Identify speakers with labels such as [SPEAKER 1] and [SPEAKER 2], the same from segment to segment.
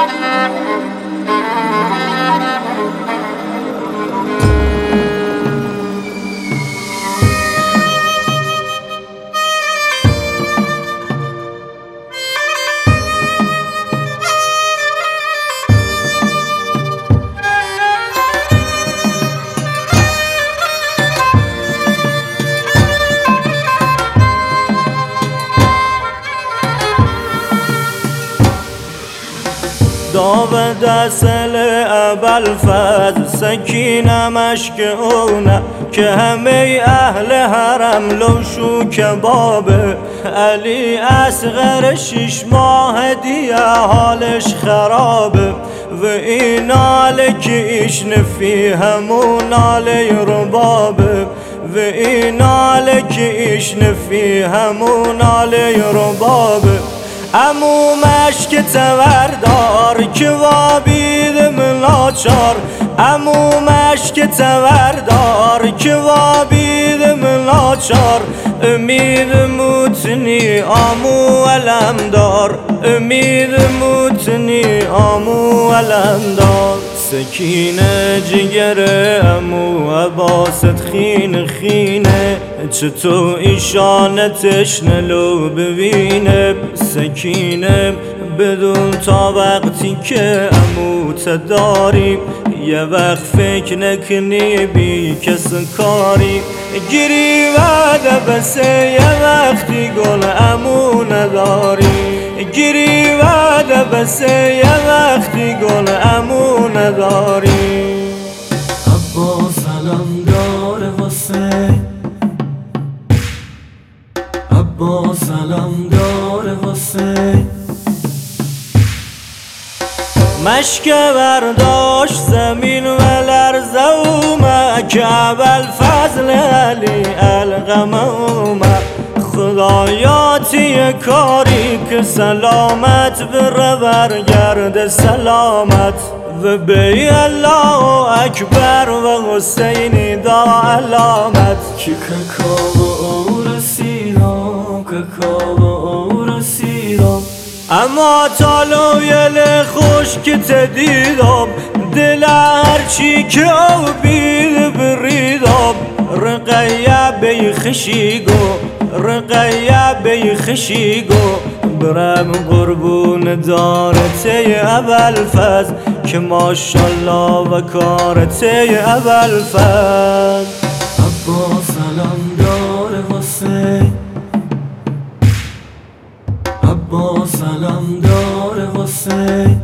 [SPEAKER 1] داو دسل ابوالفضل سکینه مشک اونه که همه اهل حرم لوشو کبابه. علی اصغر 6 ماه دیگه حالش خرابه و این ناله که ایش نفی همون ناله ربابه و این ناله که ایش نفی همون ناله ربابه. امو مشک توردار که وابید ملاچار، امو مشک توردار که وابید ملاچار. امید موتنی آمو علمدار، امید موتنی آمو علمدار. سکینه جگر امو عباست خین خینه چطور ایشانتش نلو ببینه. سکینه بدون تا وقتی که امو تداری یه وقت فکر نکنی بی کس کاری. گیری وعده بسه یه وقتی گل امو نداری، گیری وعده بسه یه وقتی گل امو نداری.
[SPEAKER 2] عباس علمدار حسین، عباس علمدار حسین.
[SPEAKER 1] مشک برداشت زمین و لرزه اومد که ابوالفضل علی القمه اومد. خدایاتی کاری که سلامت بره برگرد سلامت و بی الله اکبر و حسینی دا علامت.
[SPEAKER 2] که کاکا او رسیدم، کاکا او رسیدم.
[SPEAKER 1] اما تالویل خوش که تدیدم دل هرچی که او بید بریدم. رقیه بی خشیگو، رقیه بی خشیگو برم قربون دارته ابوالفضل که ماشالله و کارته ابوالفضل.
[SPEAKER 2] عباس علمدار حسین، عباس علمدار حسین.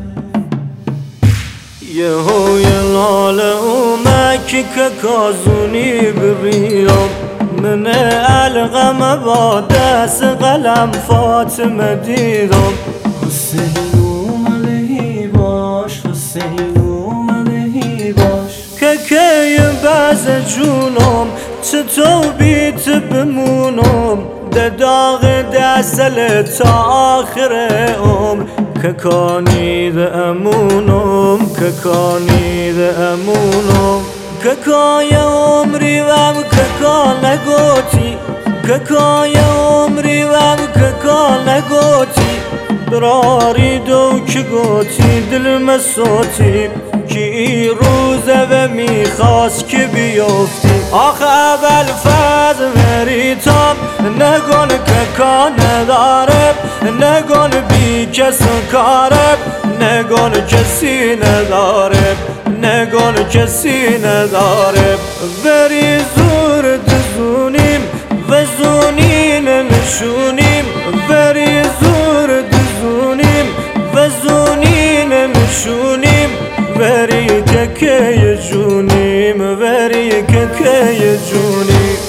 [SPEAKER 1] یه هوی لاله اومد که کازونی ببینم من القمه با دست قلم فاطمه دیدم.
[SPEAKER 2] حسین اومدهی باش، حسین اومدهی باش.
[SPEAKER 1] که بعض جونم چطور بیت بمونم ده داغ دستل تا آخر عمر. که کانید امونم، که کانید امونم. که کای عمری وم که کان نگوتی، که کای عمری وم که کان نگوتی. براری دو که گوتی دل مسوتی که ای روزه و میخواست که بیفتی. آخه ابوالفضل مریتم نگون که کان نداره، نگون بی کس کاره، نگون کسی نداره، نگون کسی نداره. بری زور دزونیم و زونین نشونیم، بری زور دزونیم و زونین نشونیم. بری که جونیم، بری که جونیم.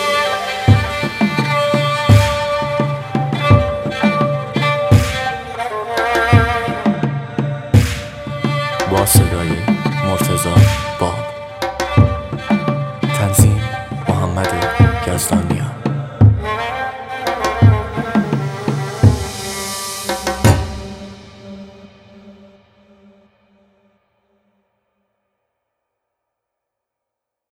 [SPEAKER 3] با صدای مرتضی باب، تنظیم محمد یزدانیان.